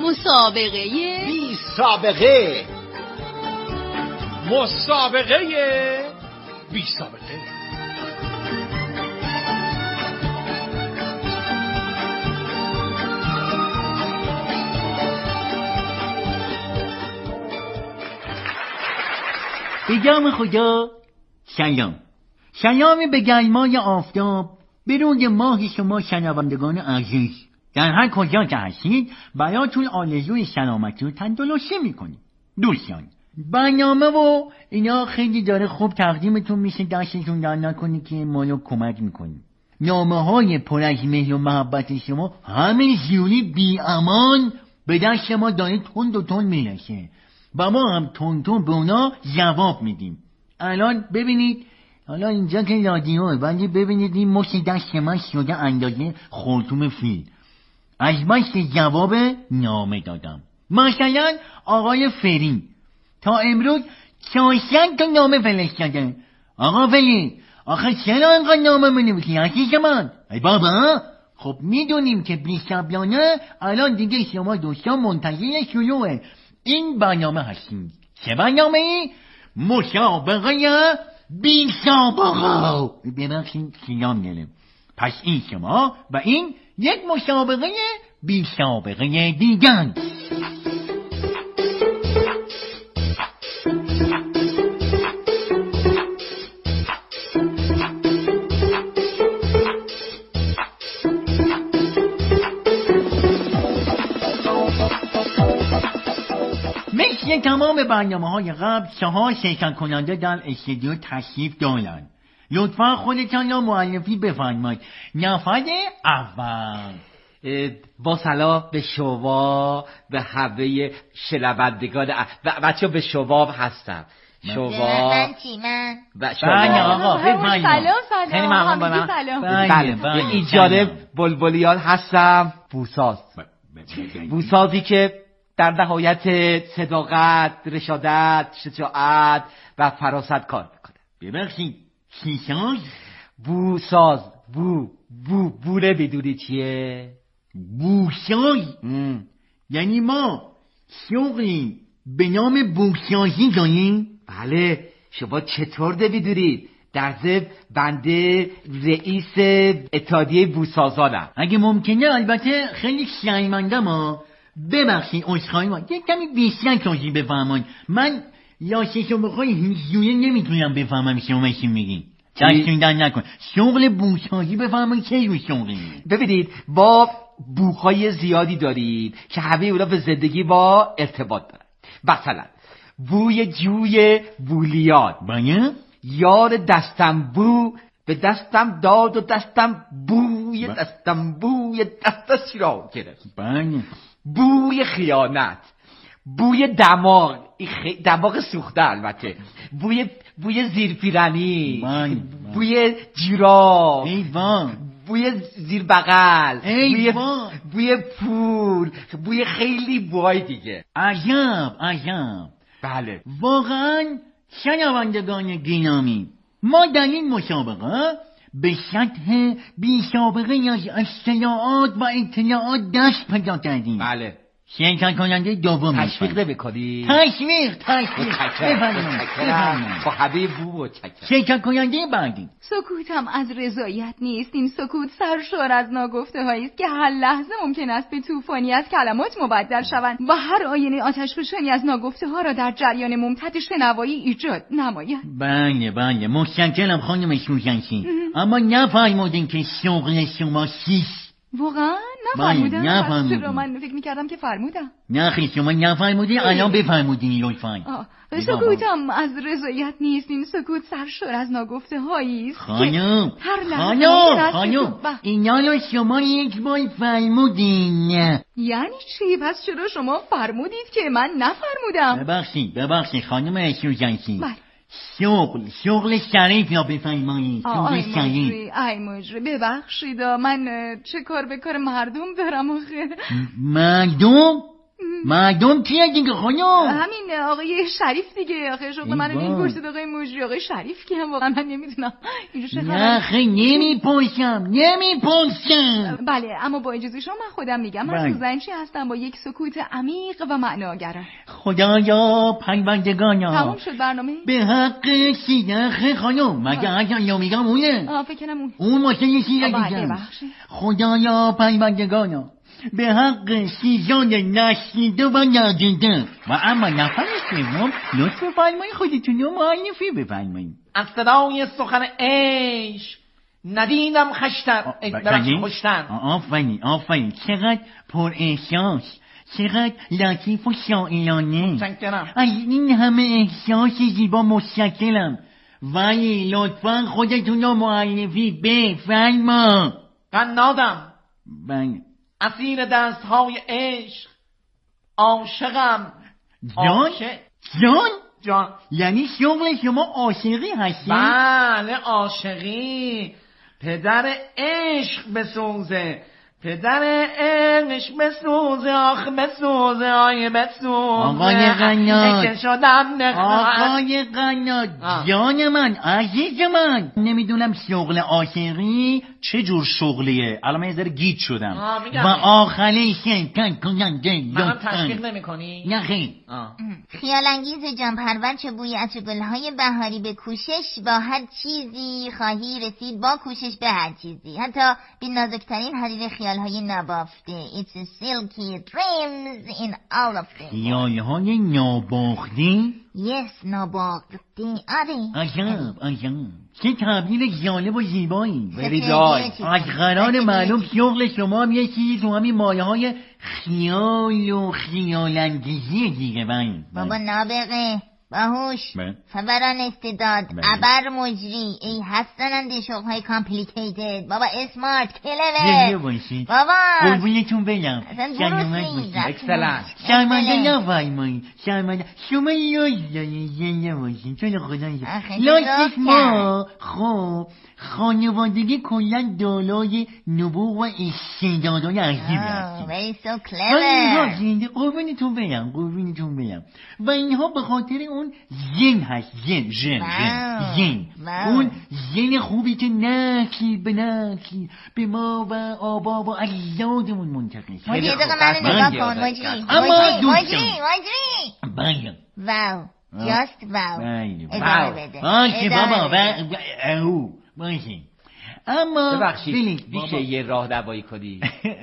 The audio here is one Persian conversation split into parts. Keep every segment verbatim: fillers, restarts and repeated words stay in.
مسابقه بی سابقه. مسابقه بی سابقه. به جام خدا سلام. سلامی به گرمای آفتاب به روی ماه شما شنوندگان عزیز در هر کجا که هستید. براتون آرزوی سلامتی و تندرستی میکنیم. دوستان برنامه و اینا خیلی داره خوب تقدیمتون میشه، دستتون در نکنی که ما رو کمک میکنیم. نامه های پر از مهر و محبت شما همین زیونی بی امان به دست ما داره تند و تند میرسه و ما هم تند تند به اونا جواب میدیم. الان ببینید، حالا اینجا که رادیوه ولی ببینید این مشت دست من شده اندازه خرطوم فیل. از بس جواب نامه دادم. مثلا آقای فری تا امروز چهارصد تا نامه فرستاده. آقا فری آخه چرا اینقدر نامه منویسی عزیز من؟ ای بابا خب میدونیم که بی شبلانه الان دیگه شما دوستان منتظر شروع این برنامه هستیم. چه برنامه ای؟ مسابقه بی سابقه. ببخشید سیام گرم. پس این شما و این یک مسابقه بی سابقه دیگر. مثل تمام برنامه های قبل چهار شرکت کننده در استودیو تشریف دارند. لطفا خودتان را معرفی بفرمایید. نفر اول. با سلام به شما به همه شنوندگان و بچه به شما هستم. شما من تیمن و شما بله آقا بفرمایید. سلام سلام. خیلی ممنون. با من بله بله. این جانب بلبلیان هستم. بوساز بوسازی که در نهایت صداقت، رشادت، شجاعت و فراست کار میکنه. ببخشید چیساز؟ بوساز. بو بو بوره بدونی چیه؟ بوساز؟ یعنی ما شغلی به نام بوسازی داریم؟ بله. شما چطور نمیدونید؟ در ضمن بنده رئیس اتحادیه بوسازانم. اگه ممکنه البته خیلی شرمنده ما ببخشید عذرخواهی ما یک کمی بیشتر توضیح بفرمایید. من یاششو بخوای هیچ جوره نمیتونم بفهمم شما چی میگین. دستون در نکن. شغل بوسازی بفرمایید چه جور شغلی؟ ببینید با بوهای زیادی دارید که همه اونا به زندگی با ارتباط دارن. مثلا بوی جوی بولیان. بله؟ یار دستم بو به دستم داد و دستم بوی ب... دستم بوی دستش را گرفت. بله. بوی خیانت، بوی دماغ، دماغ سوخته البته، بوی بوی زیرپیرنی، بوی جیراب، بوی زیر بغل، بوی بوی پول، بوی خیلی بوهای دیگه. عجب عجب. بله واقعا شنوندگان گرامی، ما در این مسابقه به سطح بی سابقه از اطلاعات و اطلاعات دست پیدا کردیم. بله. شرکت کننده دوم تشویق نمی‌کنی؟ تشویق تشویق بفرمایید. با همه بو متشکرم. شرکت کننده بعدی. سکوتم از رضایت نیست. این سکوت سرشار از ناگفته هایی است که هر لحظه ممکن است به طوفانی از کلمات مبدل شوند و هر آینه آتشفشانی از ناگفته ها را در جریان ممتد شنوایی ایجاد نماید. بله بله متشکرم خانم سوزنشی، اما نفرمودین که شغل شما چیست؟ واقعا نفرمودم؟ نفرمودم. چرا من فکر میکردم که فرمودم. نه خیلی شما نفرمودین، الان بفرمودین لطفاً. سکوتم از رضایت نیست. این سکوت سرشار از ناگفته هایی است. خانم خانم خانم اینا رو شما یک بار فرمودین. یعنی چی؟ پس چرا شما فرمودید که من نفرمودم؟ ببخشید ببخشید خانم سوزنشی. بله. شغل شغل شریف یا بفرمایید. شغل شریف. ای مجری ببخشید من چه کار به کار مردم دارم آخه. مردم؟ مردم کیه دیگه خانم؟ همین آقای شریف دیگه. آخه شغل من این گوشت آقای مجری. آقای شریف که هم واقعا من نمیدونم اینجا چه خبره. نه خیلی نمیپرسم نمیپرسم. بله اما با اجازه شما من خودم میگم. من سوزنچی هستم با یک سکوت عمیق و معناگرا. خدایا پروردگارا تموم شد برنامه؟ به حق سیدخ خانم مگه اگر یا میگم اونه؟ آه فکرم اون اون ماشه یه چیز دیگه. خدایا پروردگارا به حق سیزان نشنیده و ندیده و اما نفر سوم لطف فرمایید خودتون رو معرفی بفرمایید. از صدای سخن عشق ندیدم خشتر ببخشید خوشتر. آفرین آفرین چقدر پر احساس، چقدر لطیف و شاعرانه. متشکرم. از این همه احساس زیبا متشکرم، ولی لطفا خودتون رو معرفی بفرما. قنادم بله. اسیر دست های عشق عاشقم. جان؟ جان؟ جان یعنی شغل شما عاشقی هستی؟ بله عاشقی. پدر عشق بسوزه، پدر عشق بسوزه، آخ بسوزه، آی بسوزه. آقای قناد شدم آقای قناد جان من عزیز من، نمیدونم شغل عاشقی چه جور شغلیه. الان من یه ذره گیج شدم و آخری شرکت کننده. من تشویق نمی کنی؟ نه خیلی. خیالانگیز جان پرور چه بوی عطر گلهای بهاری به کوشش با هر چیزی خواهی رسید، با کوشش به هر چیزی، حتی به نازکترین حریر خیالهای نابافته. It's a silky dreams in all of them. خیالهای نابافته؟ Yes نابافته. آره عجب عجب چه تعبیر جالب و زیبایی. بریدای از قرار معلوم شغل شما هم یه چیزی تو همین مایه های خیال و خیالانگیزی دیگه. بایی بابا نابغه باهوش فوران استعداد ابر مجری ای هستننده شغلهای کامپلیکیتد. بابا اسمارت کلور بابا قربونتون بگم شرمنده باشید. اکسلنت. شرمنده نفرمایید شرمنده. شما یاد دارید زنده باشید چون خدا لاستش ما خب خانوادگی کلن دالای نبوغ و استعدادهای عجیبی هستیم. very so clever. قربونتون بگم قربونتون بگم و اینها به خاطر اون زن هست. زن زن زن اون زن خوبی که نکلی به نکلی به ما و آبا و اجدادمون منتقل شد. مجری دقیقه منو نگاه کن مجری مجری مجری مجری بله واو just واو ادامه بده آنچه بابا او باشین. اما ببخشید میشه یه راه دوایی کنی؟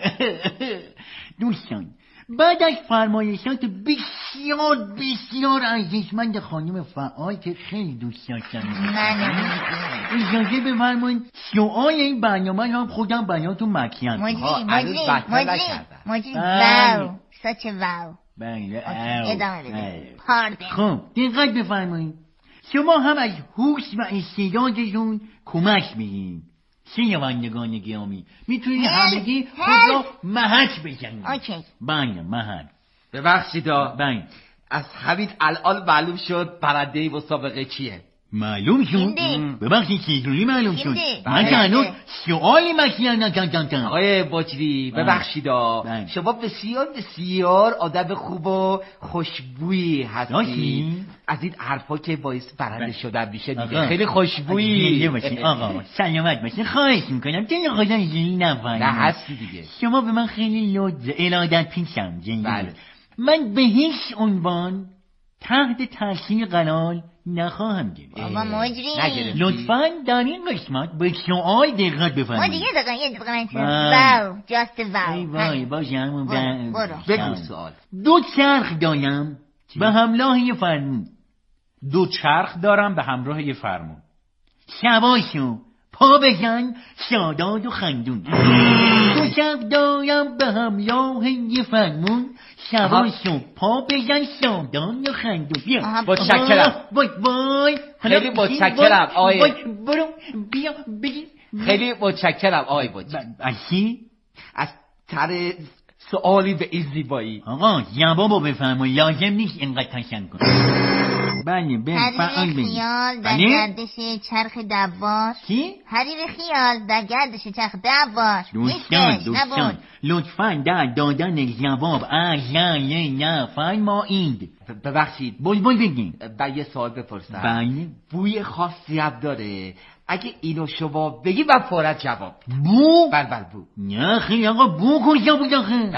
دوستان بعد از فرمایشات بسیار بسیار ارزشمند خانم فعال که خیلی دوست داشتم اجازه بفرمایید سؤال این برنامه رو خودم براتون مکیم. مجری مجری مجری مجری واو such a واو. بله ادامه بده. خب دقت بفرمایید شما هم از هوش و استعدادتون کمک بگیرید. شنوندگان گرامی میتونید همگی خود را محک بزنید. اوکی. بله محک. ببخشیدا بله از همین الان معلوم شد برنده مسابقه کیه. معلوم شد؟ ببخشید چجوری معلوم شد؟ من که هنوز سؤالی مطرح نکردم. آقای بجری ببخشیدا شما بسیار بسیار آدم خوب و خوشبویی هستی. از این حرفا که باعث برنده شدن میشه دیگه. خیلی خوشبویی. آقا سلامت باشین. خواهش میکنم چون خودم اینجوری نفهمم. نه هستی دیگه. شما به من خیلی لطف ارادت پیشم. بله. من به هیچ عنوان تحت تاثیر قرار نخواهم گرفت. بابا مجری لطفاً در این قسمت به سؤال دقت بفرمایید. ما دیگه دقیقا یه دقیقا واو جاست واو. ای وای باشه همون بگو سؤال. دو چرخ دارم به همراه یه فرمون. دو چرخ دارم به همراه یه فرمون. شباشو پا بزن شاداد و خندون. دو چرخ دارم به همراه یه فرمون. شباشو پا بزن شاداد و خندون. بیا متشکرم. وای وای خیلی متشکرم آقای برو بیا بگی. خیلی متشکرم آقای بجری. از چی؟ از تر سؤالی به این زیبایی. آقا جوابو بفرمایید لازم نیست اینقدر تشن کن. بله حریر خیال در گردش چرخ دوار. چی؟ حریر خیال در گردش چرخ دوار. دوستان دوستان لطفاً در دادن جواب عجله نفرمایید. ببخشید بلبل بگین. با یه سوال بپرسم. بله. بوی خاصی هم داره، اگه اینو شما بگی من فوراً جواب. بو؟ بل بل بو. نه خیلی آقا بو کجا بود آخه؟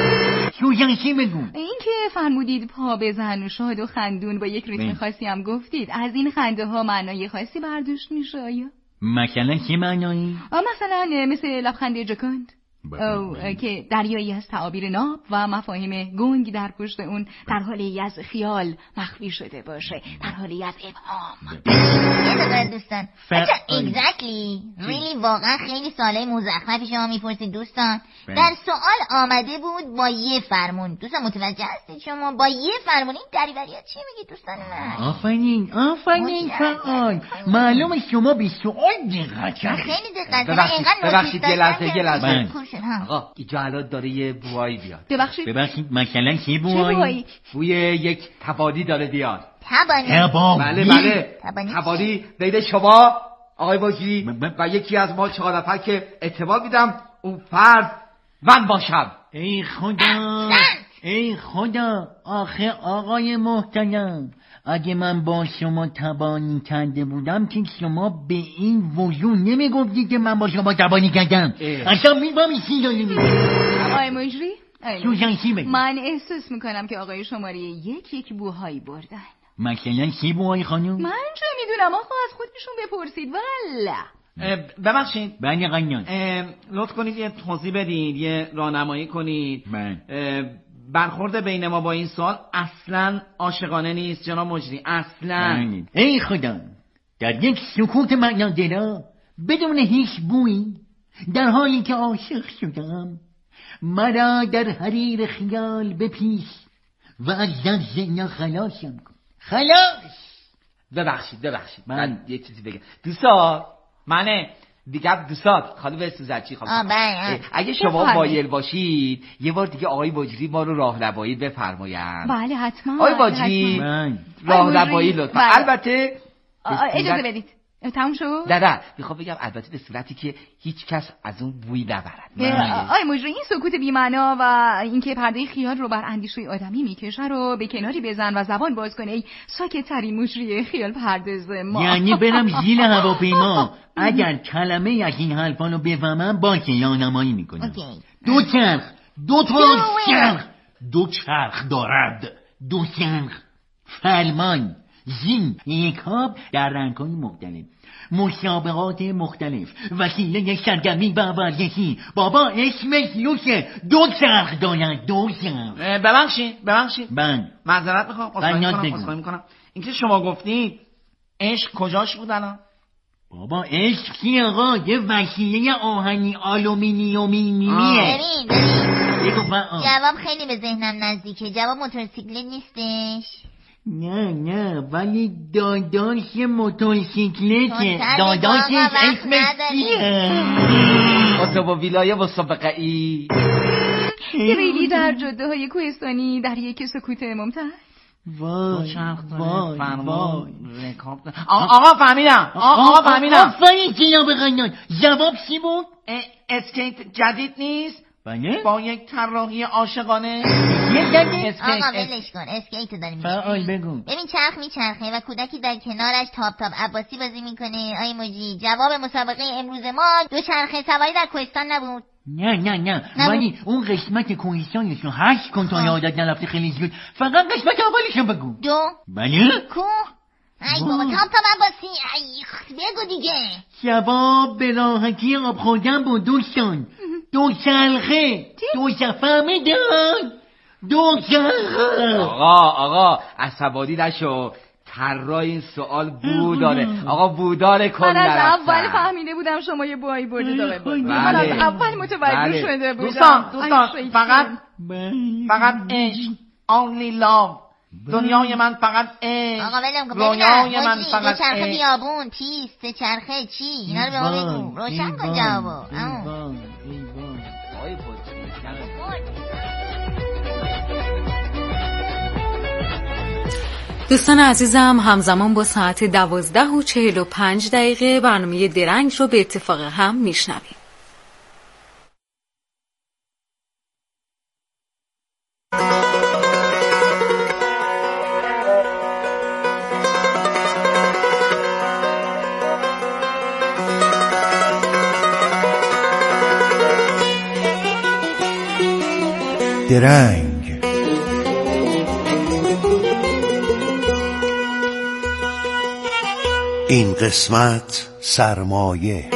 سوزنشی بگو. این که فرمودید پا بزن و شاد و خندون با یک ریتم خاصی هم گفتید، از این خنده ها معنای خاصی برداشت میشه آیا؟ مثلا چه معنایی؟ مثلا مثل لبخند جکند او که دریایی از تعابیر ناب و مفاهیم گنگ در پشت اون در حالی از خیال مخفی شده باشه، در حالی از ابهام. یه دقیقه دوستان بچه اگزکتلی ریلی واقعا خیلی ساله مزخرفی شما میپرسید دوستان. در سوال آمده بود با یه فرمون. دوستان متوجه هستید شما با یه فرمون این دریوریا چی میگید دوستان من؟ آفرین آفرین فعال. معلومه شما به سوال دقت کردید. خیلی دقت ببخشید ببخشید یه لحظه یه لحظه آقا آقا اینجا الان داره یه بوایی بیاد. ببخشید ببخشید مثلا چی بوایی؟ بوی یک تبانی داره بیاد. تبانی؟ تبانی؟ بله بله تبانی بین شما آقای باجی و یکی از ما چهار نفر که اعتبار میدم اون فرد من باشم. ای خدا ای خدا آخه آقای محترم، اگه من با شما تبانی کرده بودم که شما به این وجود نمیگفتید که من با شما تبانی کردم. اصلا میبامی چی داری میگی؟ آقای مجری سوزنشی بگی. من احساس میکنم که آقای شماره یک یک بوهایی بردن. مثلا چی بوهایی خانم؟ من چه میدونم آقا از خودشون بپرسید. والا ببخشید بله قنیان لطف کنید یه توضیح بدید، یه راهنمایی کنید. من برخورد بین ما با این سوال اصلا عاشقانه نیست جناب مجری، اصلا. ای خدا در یک سکوت معنادرا بدون هیچ بویی در حالی که عاشق شدم مرا در حریر خیال بپیش و از زنزنا خلاصم کن. خلاص. ببخشید ببخشید من یه چیزی بگم دوستا، منه دیگه دوستان خانم سوزنچی خانم اگه شما مایل باشید یه بار دیگه آقای مجری ما رو راهنمایی بفرمایند. بله حتما آقای مجری راهنمایی لطفا. البته اجازه بدید تموم شد؟ نه نه میخوام بگم البته به صورتی که هیچ کس از اون بوی نبرد. آقای مجری این سکوت بی‌معنا و اینکه پرده خیال رو بر اندیشه آدمی میکشه رو به کناری بزن و زبان باز کنه ای ساکت ترین مجری خیال پرداز ما. یعنی برم زیر هواپیما اگر کلمه از این حرفا رو بفهمم باشه راهنمایی میکنم. دو چرخ دو تا چرخ دو چرخ دارد دو چرخ فرمان زین رکاب در رنگ‌های مختلف، مسابقات مختلف، وسیله سرگرمی و ورزشی. بابا اسمش لوشه. دو چرخ دارد دو چرخ. ببخشید ببخشید من معذرت میخوام عذرخواهی میکنم. اینکه شما گفتید عشق کجاش بود الان؟ بابا عشق چیه آقا؟ یه وسیله آهنی آلومینیومیه. جواب خیلی به ذهنم نزدیکه. جواب موتورسیکلت نیستش؟ نه نه ولی داداش موتورسیکلته. داداشش اسمش چیه؟ اتومبیلای مسابقه ای ریلی در جاده های کوهستانی در یک سکوت ممتد. وای وای وای آقا فهمیدم آقا فهمیدم آفرین جناب قنان. جواب چی بود؟ اسکیت جدید نیست؟ بله با یک طراحی عاشقانه. آقا ولش کن اسکیت داریم. فعال بگو. ببین چرخ میچرخه و کودکی در کنارش تاپ تاپ عباسی بازی میکنه. آی مجری جواب مسابقه امروز ما دو چرخه سواری در کوهستان نبود. نه نه نه ولی اون قسمت کوهستانش رو هشت کن تا یادت نرفته خیلی زود. فقط قسمت اولش بگو. دو بله کوه. ای بابا تاپ تاپ عباسی. ای بگو دیگه. جواب به راحتی آب خوردن بود دوستان. دو چرخه دو چرخه داد دو چرخه. آقا آقا عصبانی نشو. طراح این سوال بو داره. آقا بو داره کن. من از اول فهمیده بودم شما یه بوهایی بردید آقای باجی. من از اول متوجه شده بودم. دوستان دوستان فقط فققت عشق only love. دنیای من فقط عشق. آقا ولم کن. دنیای من فقط دو چرخه بیابون پیست سه چرخه چی اینا رو به ما بگو. روشن کن جوابو. دوستان عزیزم، همزمان با ساعت دوازده و چهل و پنج دقیقه برنامه درنگ رو به اتفاق هم میشنویم. درنگ. این قسمت سرمایه.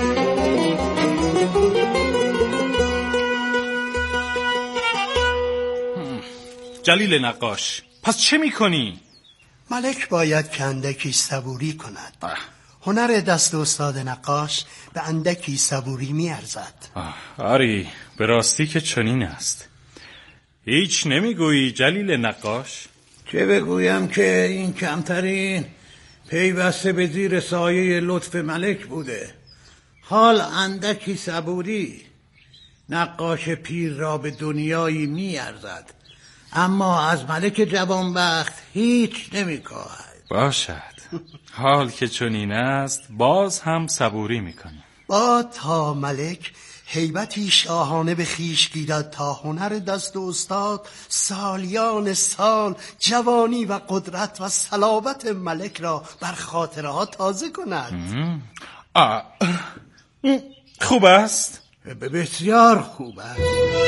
جلیل نقاش، پس چه میکنی؟ ملک باید که اندکی صبوری کند. هنر دست استاد نقاش به اندکی صبوری میارزد. آری، به راستی که چنین است. هیچ نمیگویی جلیل نقاش؟ چه بگویم که این کمترین پیوسته به زیر سایه لطف ملک بوده. حال اندکی صبوری. نقاش پیر را به دنیایی میارزد، اما از ملک جوانبخت هیچ نمیکاهد. باشد، حال که چنین است باز هم صبوری میکنیم. با تا ملک هیبتی شاهانه به خیش گیرد تا هنر دست استاد سالیان سال جوانی و قدرت و صلابت ملک را بر خاطرها تازه کند. آه. خوب است؟ بسیار خوب است.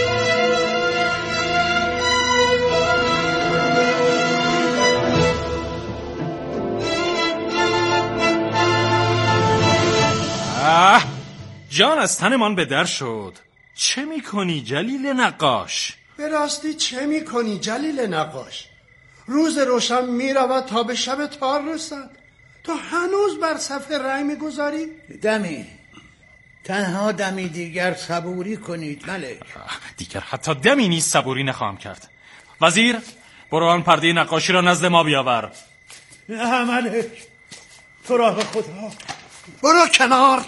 آه، جان از تنمان به در شد. چه میکنی جلیل نقاش؟ به راستی چه میکنی جلیل نقاش؟ روز روشن میرود تا به شب تار رسد، تو هنوز بر صفحه رنگ میگذاری؟ دمی، تنها دمی دیگر صبوری کنید ملک. دیگر حتی دمی نیست صبوری نخواهم کرد. وزیر، برو آن پرده نقاشی را نزد ما بیاور. نه ملک، تو را به خدا. برو کنار.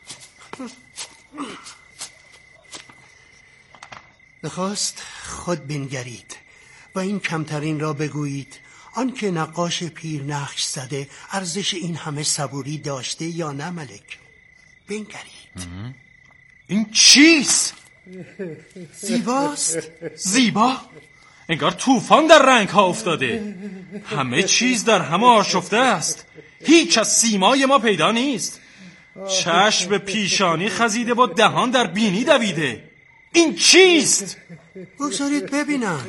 نخست خود بنگرید و این کمترین را بگویید، آن که نقاش پیر نقش زده ارزش این همه صبوری داشته یا نه ملک؟ بنگرید. این چیست؟ زیباست؟ زیبا؟ انگار طوفان در رنگ ها افتاده. همه چیز در همه آشفته است. هیچ از سیمای ما پیدا نیست. چشم به پیشانی خزیده با دهان در بینی دویده. این چیست؟ بگذارید ببینم.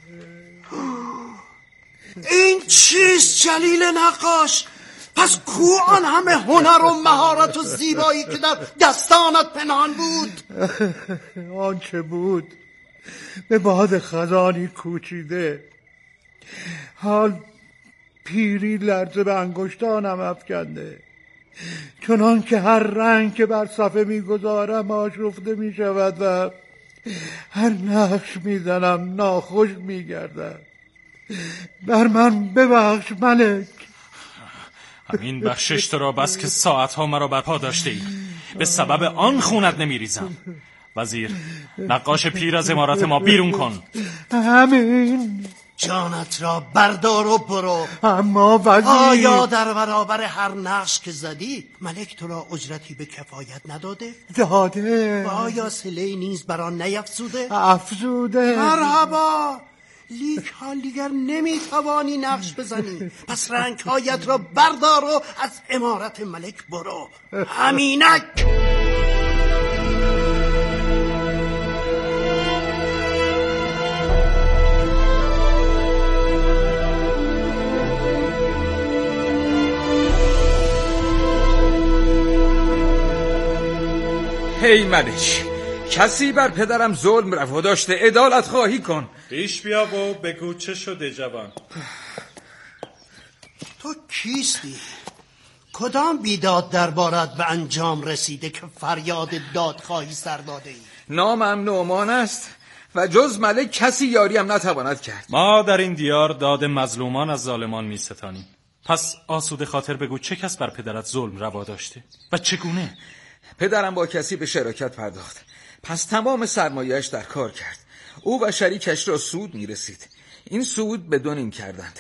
این چیست جلیل نقاش؟ پس کو آن همه هنر و مهارت و زیبایی که در دستانت پنهان بود؟ آنچه بود به باد خزانی کوچیده، حال پیری لرزه به انگشتانم افکنده، چنان که هر رنگ که بر صفحه میگذارم آشفته میشود و هر نقش میزنم ناخوش میگردم. بر من ببخش ملک. همین بخشش تو را بس که ساعتها مرا برپا داشته ای. به سبب آن خونت نمیریزم. وزیر، نقاش پیر از عمارت ما بیرون کن. همین. جانت را بردار و برو. اما وزیر، آیا در برابر هر نقش که زدی ملک تو را اجرتی به کفایت نداده؟ داده. و آیا صله‌ای نیز بر آن نیفزوده؟ افزوده. مرحبا. لیک حال دیگر نمیتوانی نقش بزنی، پس رنگهایت را بردار و از عمارت ملک برو. همینک. هی ملک، کسی بر پدرم ظلم روا داشته، عدالت خواهی کن. پیش بیا و بگو چه شده جوان. تو کیستی؟ کدام بیداد دربارت به انجام رسیده که فریاد دادخواهی سر داده ای؟ نامم نعمان است و جز ملک کسی یاریم نتواند کرد. ما در این دیار داد مظلومان از ظالمان می ستانیم. پس آسوده خاطر بگو چه کس بر پدرت ظلم روا داشته و چگونه؟ پدرم با کسی به شراکت پرداخت، پس تمام سرمایه‌اش در کار کرد. او و شریکش را سود می رسید. این سود به دو نیم کردند.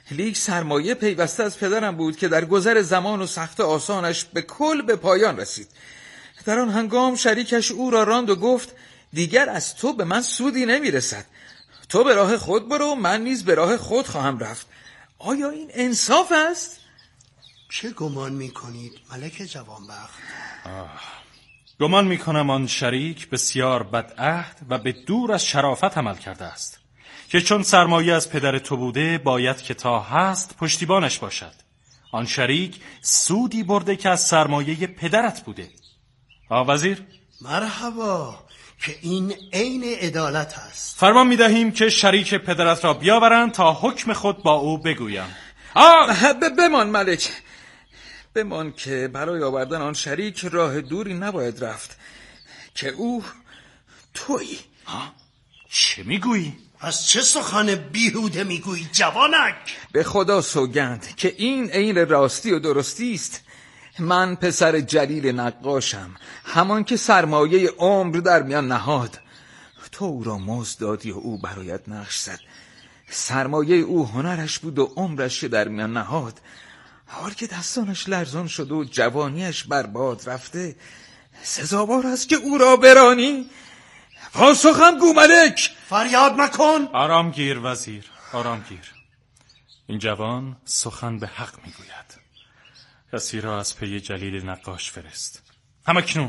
لیک سرمایه پیوسته از پدرم بود که در گذر زمان و سخت آسانش به کل به پایان رسید. در آن هنگام شریکش او را راند و گفت دیگر از تو به من سودی نمیرسد. تو به راه خود برو، من نیز به راه خود خواهم رفت. آیا این انصاف است؟ چه گمان میکنید ملک جوانبخت؟ گمان میکنم آن شریک بسیار بدعهد و به دور از شرافت عمل کرده است که چون سرمایه از پدر تو بوده باید که تا هست پشتیبانش باشد. آن شریک سودی برده که از سرمایه پدرت بوده. آه وزیر؟ مرحبا، که این عین عدالت است. فرمان میدهیم که شریک پدرت را بیاورند تا حکم خود با او بگویم. آه بمان ملک، بمان که برای آوردن آن شریک راه دوری نباید رفت که او تویی. ها؟ چه میگویی؟ پس چه سخن بیهوده میگویی جوانک؟ به خدا سوگند که این عین راستی و درستی است. من پسر جلیل نقاشم، همان که سرمایه عمر در میان نهاد. تو او را مزد دادی و او برایت نقش زد. سرمایه او هنرش بود و عمرش در میان نهاد. حال که دستانش لرزان شد و جوانیش برباد رفته، سزاوار است که او را برانی. پاسخم گو ملک. فریاد مکن. آرام گیر وزیر، آرام گیر. این جوان سخن به حق میگوید. کسی را از پی جلیل نقاش فرست. همکنون.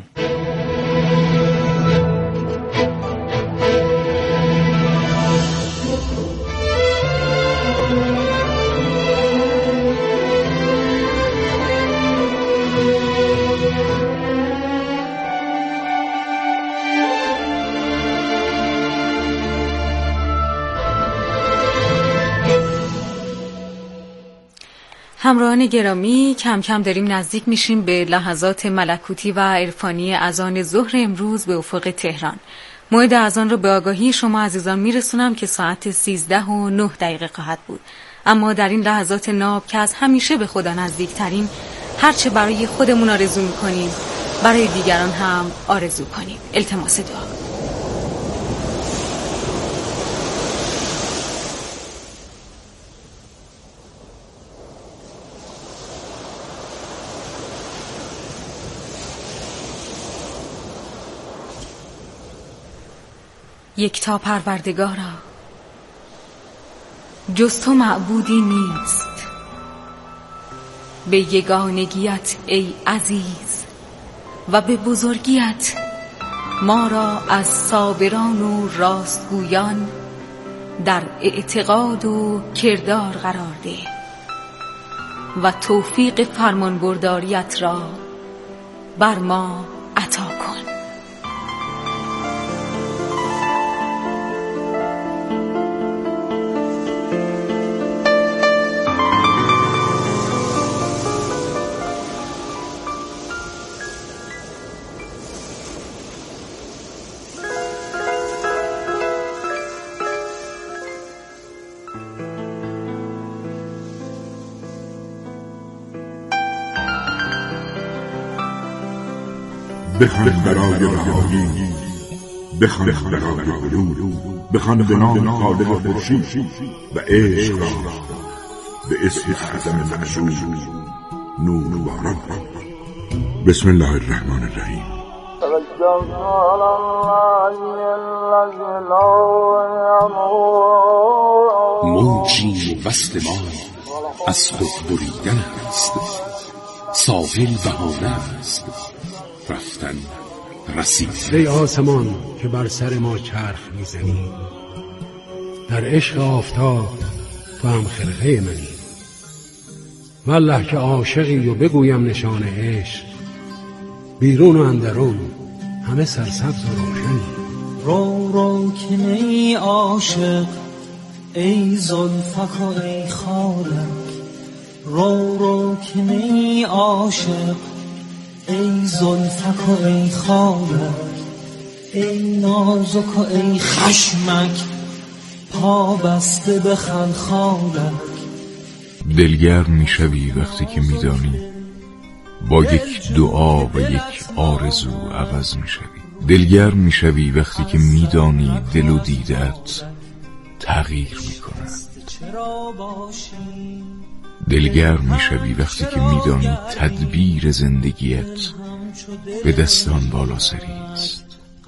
همراهان گرامی، کم کم داریم نزدیک میشیم به لحظات ملکوتی و عرفانی اذان ظهر امروز به افق تهران. موعد اذان را به آگاهی شما عزیزان میرسونم که ساعت سیزده و نه دقیقه خواهد بود. اما در این لحظات ناب که از همیشه به خدا نزدیک ترین، هرچه برای خودمون آرزو میکنیم برای دیگران هم آرزو کنیم. التماس دعا. یکتا پروردگارا، جز تو معبودی نیست. به یگانگیت ای عزیز و به بزرگیت ما را از صابران و راستگویان در اعتقاد و کردار قرار ده و توفیق فرمانبرداریت را بر ما عطا کن. بخوان برای رهایی، بخوان برای علوم، بخوان به نام خالق خورشید و عشق را به اسم اعظم معشوق نور باران. بسم الله الرحمن الرحیم. موجی وصل ما از خود بریدن است، ساحل بهانه است، رفتن رسید. ای آسمان که بر سر ما چرخ میزنی، در عشق آفتاب تو هم خرقه منی. والله که عاشقی و بگویم نشان عشق، بیرون و اندرون همه سرسبز و روشنی. رو رو که نی عاشق ای زلفک و ای خالک، رو رو که نی عاشق ای زلفک و ای خالک، ای نازک و ای خشمک پا بسته به خلخالک. دلگرم میشوی وقتی که میدانی با یک دعا و یک آرزو عوض میشوی. دلگرم میشوی وقتی که میدانی دل و دیدت تغییر میکنند. دلگرم میشوی وقتی که میدانی تدبیر زندگیت به دستان بالا سری است.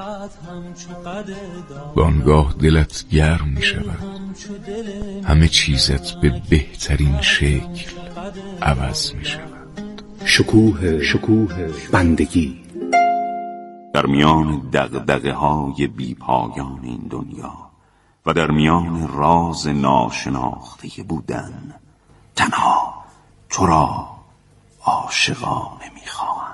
بانگاه دلت گرم میشود، همه چیزت به بهترین شکل عوض میشود. شکوه شکوه بندگی در میان دغدغه های بی پایان این دنیا و در میان راز ناشناخته بودن، تنها تو را عاشقانه میخواهم.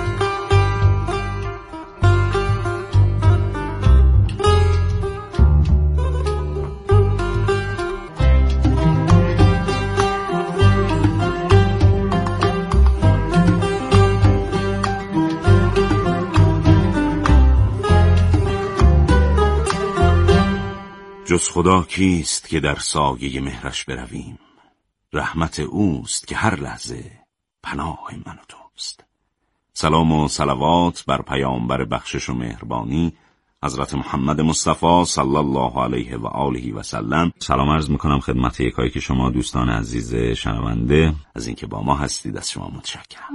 جز خدا کیست که در سایه مهرش برویم؟ رحمت اوست که هر لحظه پناه من و توست. سلام و صلوات بر پیامبر بخشش و مهربانی حضرت محمد مصطفی صلی الله علیه و آله و سلم. سلام عرض میکنم خدمت یکایی که شما دوستان عزیز شنونده، از اینکه با ما هستید از شما متشکرم.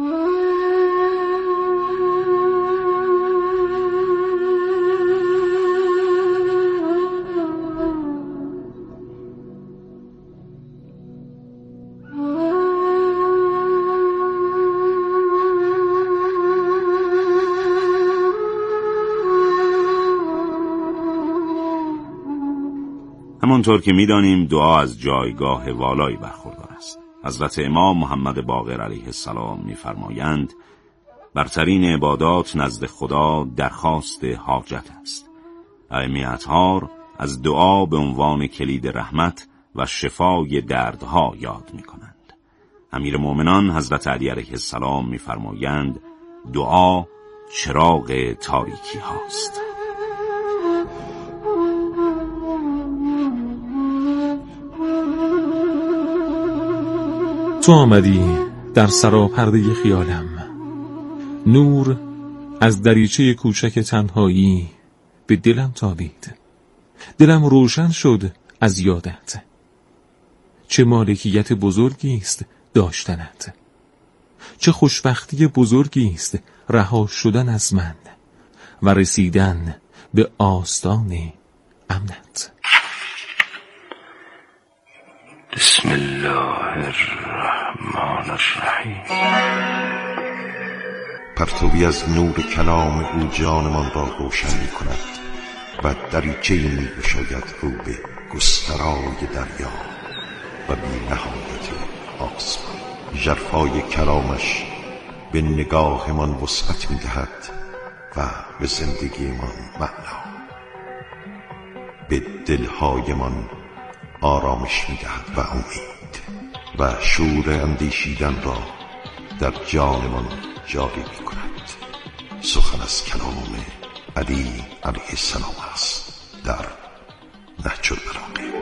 همانطور که می‌دانیم دعا از جایگاه والایی برخوردار است. حضرت امام محمد باقر علیه السلام می‌فرمایند برترین عبادات نزد خدا درخواست حاجت است. ائمه اطهار از دعا به عنوان کلید رحمت و شفای دردها یاد می‌کنند. امیر مومنان حضرت علی علیه السلام می‌فرمایند دعا چراغ تاریکی هاست. تو آمدی در سراپرده خیالم، نور از دریچه کوچک تنهایی به دلم تابید. دلم روشن شد از یادت. چه مالکیت بزرگی است داشتنت، چه خوشبختی بزرگی است رها شدن از من و رسیدن به آستان امنت. بسم الله الرحمن الرحیم. پرتوی از نور کلام او جانمان را روشن می کند و دریچه می بشاید رو به گسترای دریا و بی نهایت آسمان. ژرفای کلامش به نگاهمان وسعت می دهد و به زندگیمان معنا، به دلهایمان آرامش می دهد و امید و شور اندیشیدن را در جانمان جاری می کند. سخن از کلام علی علیه السلام است در نهج البلاغه.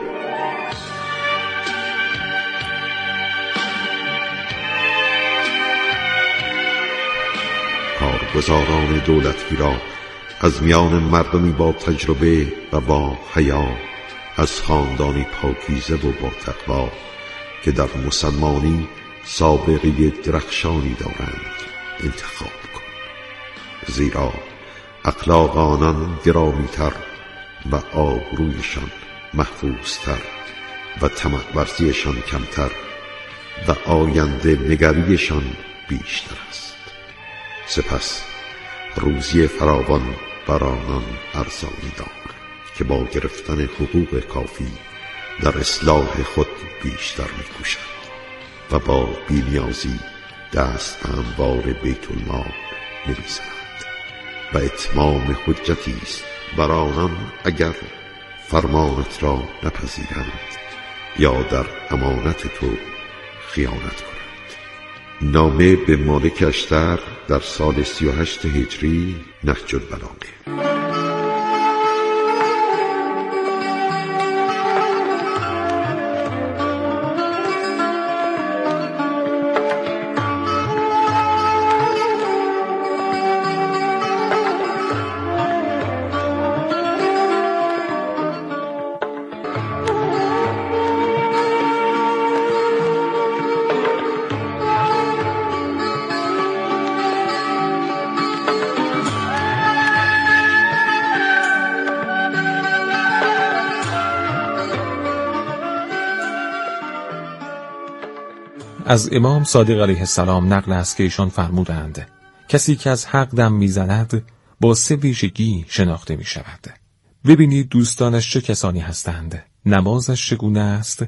کارگزاران دولتگیرا از میان مردمی با تجربه و با حیا، از خاندانی پاکیزه و با تقوا که در مسلمانی سابقه درخشانی دارند انتخاب کن، زیرا اخلاق آنان گرامی‌تر و آبرویشان محفوظتر و طمع ورزیشان کمتر و آینده نگریشان بیشتر است. سپس روزی فراوان بر آنان ارزانی دار که با گرفتن حقوق کافی در اصلاح خود بیشتر می‌کوشند و با بی‌نیازی دست به انبار بیت المال نمی‌زنند و اتمام حجتی است بر آنان اگر فرمانت را نپذیرند یا در امانت تو خیانت کنند. نامه به مالک اشتر در سال سی و هشت هجری، نهج البلاغه. از امام صادق علیه السلام نقل است که ایشان فرمودند کسی که از حق دم میزند با سه ویژگی شناخته می شود. ببینید دوستانش چه کسانی هستند، نمازش چگونه است،